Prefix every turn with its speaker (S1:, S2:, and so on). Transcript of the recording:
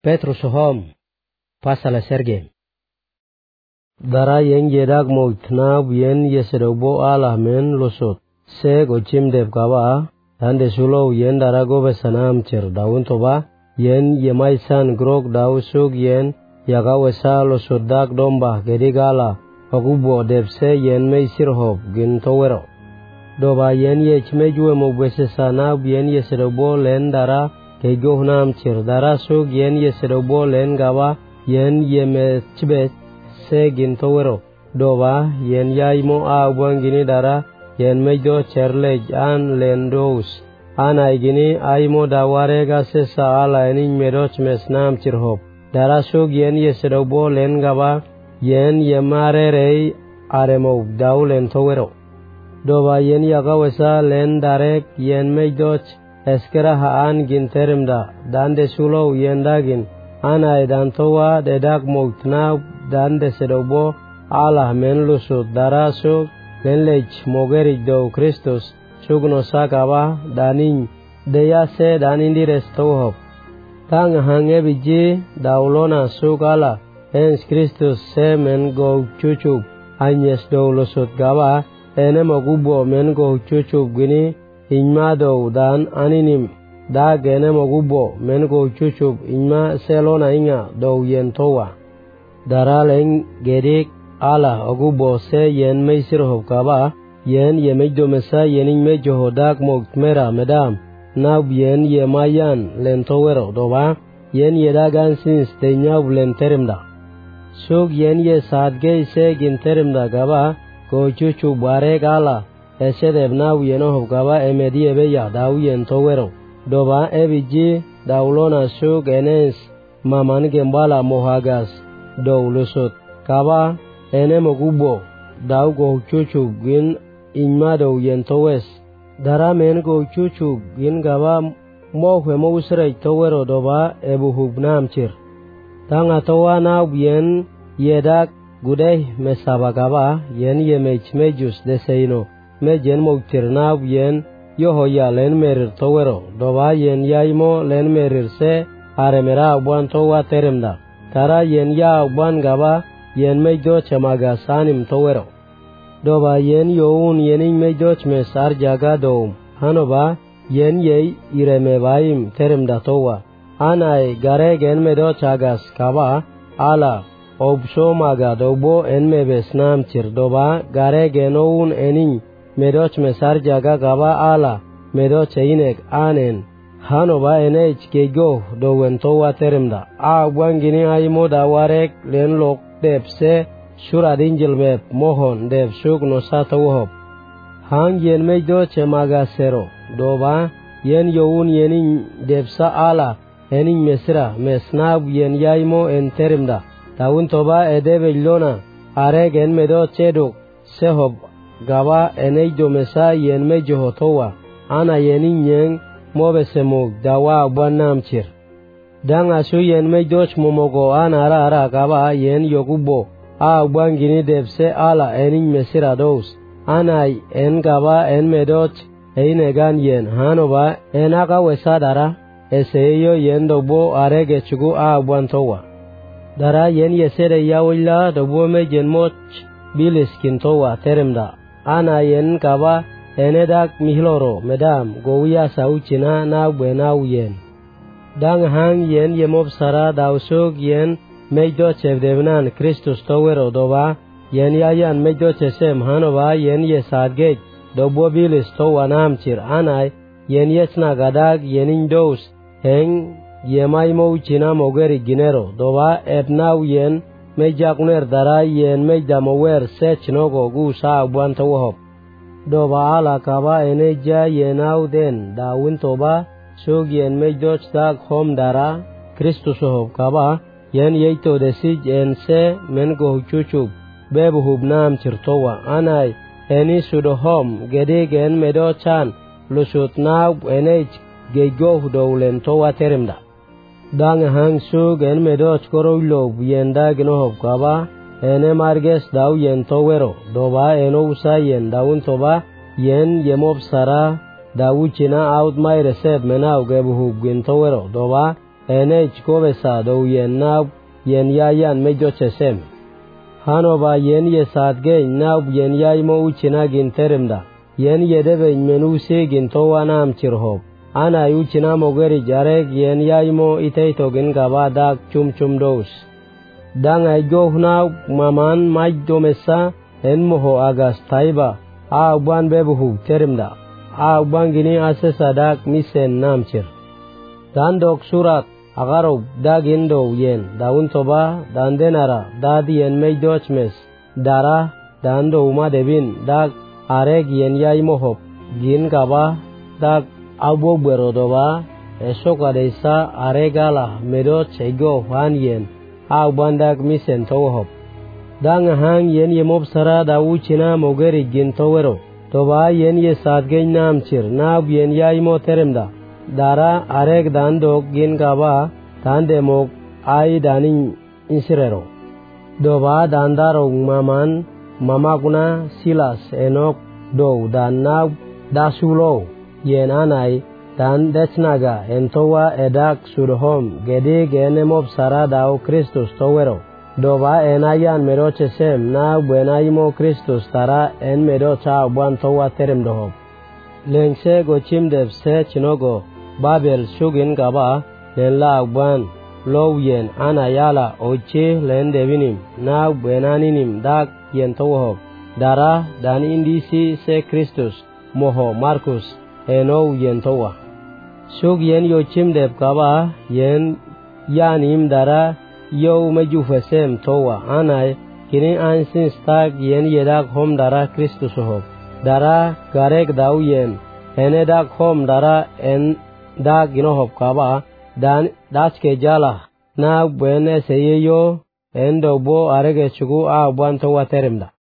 S1: Petrus hom pasal serge. Dara yang jedak moitna bien yesedobo Allah men losot. Se gochim dev kawa tande sulo yen dara go besanam cer daun toba yen yemaisan grog dau sug yen yaga wesa losot dak domba gedigala pagubo dev se yen meisir hop gin towero. Doba yen ye chmejuwe mo besesana bien yesedobo len dara kego hunam cer dara sug yen yesedobo len gawa yen yeme chbet se gin towero. Doba yen yaimo a gini dara yen mejo cerlej an lendos anai gini aimo daware ga sesa ala enin medoch mesnam cirhop dara sug yen yesedobo len gaba yen yemare rei aremo daulen towero. Doba yen yaga wesa len darek yen mejoch eskera haan gin terimda dande sulo yen dagin anai dan towa dedak moutna dande sedobo ala men lusut dara sug lenlej mogerik do Kristus sugno sakaba danin deya se danindires towhop tang hange biji daulona sugala ens Kristus se men go cucup anyes do lusut gaba ene mogubo men go cucup gini inma do dan aninim da gene mogubo men go cucup inma selona inga do yen towa daraleng gedik ala ogubo se yen meisir hokaba yen yemejo mesa yenin mejo hodak mokmera medam nab yen yemayan lentowero doba yen yedagan sins tenya bulen terimda sug yen ye sadge se gin terimda gaba go chuchu bare gala ese debna yeno hokaba emedi ebe ya daw yen towero doba ebiji dawlona sug enes maman gembala mohagas do lusut kaba ene mogubo daw go chuchu gin inma do yen towes dara men go chuchu gin gaba mo hwe mo usre towero doba ebu hubnam chir tanga towa na yen yedak gudai mesaba gaba yen yemech mejus deseino mejen mo tirna yen yoho ya len merir towero doba yen yaimo len merir se aremera buan towa teremda tara yen ya buan gaba yen mejo chamaga sanim towero doba yen youn yenin mejo chmesar jaga dom hanoba yen yei ireme baim terimda towa anai gare gen medo chagas kaba ala obso maga dobo en mebesnam chir doba gare genoun enin medo chmesar jaga gaba ala medo cheinek anen hanoba enech kego dowen towa terimda a bwangini aimo dawarek len lok depse suradin jilbeb mohon deb sug no satawhop hang yen mejo chemaga sero doba yen youn yenin debsa ala enin mesra mesnab yen yaimo en terimda taun toba edebe lona are gen medo cheduk sehob gaba enei jomesa yen mejo hotowa ana yenin yen mobesemug dawa banam chir dang asu yen mejo chmomogo anara ara gaba yen yogubo a bangini debse ala enin mesira dos anai en gaba en medoch einegan yen hanoba enaga wesadara eseyo yen dobo arege chugu a bantowa dara yen yesere yawilla dobo mejen moch biliskin towa teremda ana yen gaba enedak mihloro medam gowiya sauchina na buenau yen dang hang yen yemob sara dausug yen mejo chevdevnan Kristus towero doba yen yayan mejo chesem hanoba yen yesadgej dobo bilis towa namchir anai yen yesna gadag yenin dos heng yemaimo china mogeri ginero doba ebnau yen mejakner dara yen mejamower sechnogo gusa buantowohop doba ala kaba eneja yenau den dawin toba sug yen mejo chdag hom dara Kristus hop kaba yen yeito desij en se men go chuchup bebu hubnam chirtowa anai eni sudohom gede gen medo chan lusut naw enech gego dowlen towa terimda dang hang su gen medo chkorolo yenda gnohob kaba ene marges daw yen towero doba eno usa yen dawun toba yen yemob sara dawu china out my resep menaw gebu hub gin towero doba enech kobesa do yen nab yen yayan mejo chesem hanoba yen ye satge nab yen yaymo uchinagin teremda yen yedebe menuse gin towanam chirhob ana yuchina mogeri jarek yen yaymo iteitogin gabadak chumchum dos dang ay gohna maman majdomesa en moho agas taiba ban bebuhu teremda ban gini asesadak misen namchir dan dok surat agarob dagin do yen daun toba dan denara dadi yen mejdochmes dara dan do uma debin dag areg yen yaymo hop gin gaba dag abo berodoba esoka desa aregala medot chego han yen bandak misen tohop dang hang yen yemob sara da uchina mogeri gin towero toba yen ye satgein namchir nab yen yaymo teremda dara areg dan dog gin gaba tande mok ai danin insirero doba dandaro maman mamakuna silas enok do dan nab dasulo yen anai dan desnaga entowa edak sudhom gede genemob sara dao Kristus towero doba enayan meroche sem na buenaymo Kristus tara en merocha buan towa terem dohob lengse gochim dev se chinogo babel shugin gaba lenla buan lowyen anayala oche len devinim na buenaninim dak yen tohob dara dan indisi se Kristus moho Markus eno yen towa Sug yen yo chimdeb kaba yen yanim dara yo mejufesem towa anay kini ansin stag yen yedak hom dara Kristus hob dara garek dau yen enedak hom dara en dag ginohob kaba dan daske jala na bene seyeyo endo bo arege chugu buan towa teremda